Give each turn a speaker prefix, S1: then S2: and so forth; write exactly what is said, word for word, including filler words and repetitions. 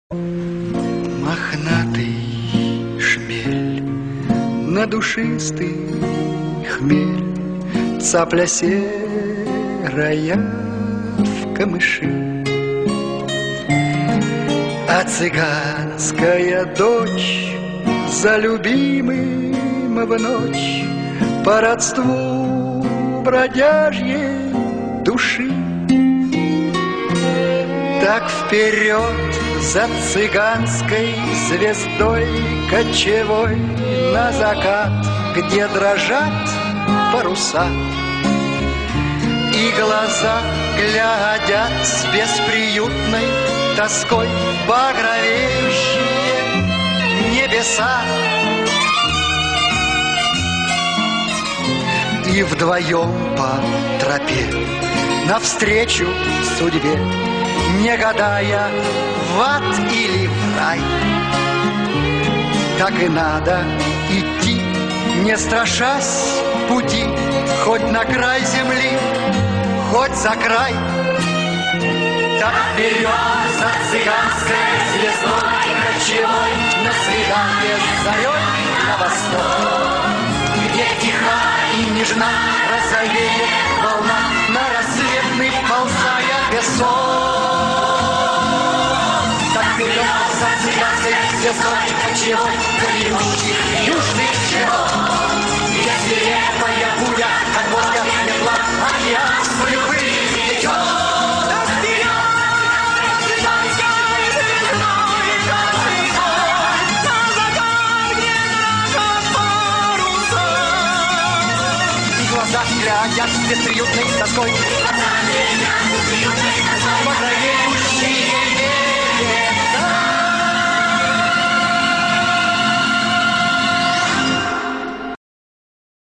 S1: Мохнатый шмель, на душистый хмель, цапля серая в камыши. А цыганская дочь за любимым в ночь по родству бродяжьей души. Так вперед за цыганской звездой кочевой на закат, где дрожат паруса, и глаза глядят с бесприютной тоской багровеющие небеса. И вдвоем по тропе навстречу судьбе, не гадая, в ад или в рай, так и надо идти, не страшась пути, хоть на край земли, хоть за край. Так вперед за цыганской звездой кочевой на свидание с зарей на восток, где тиха и нежна розовеет волна, на рассветный ползая песок. Так вперед за цыганской звездой кочевой гремучих южных широт, где свирепая буря, как водка метла, океан свою пыль течет. Глядят с бесприютной тоской, багровеющие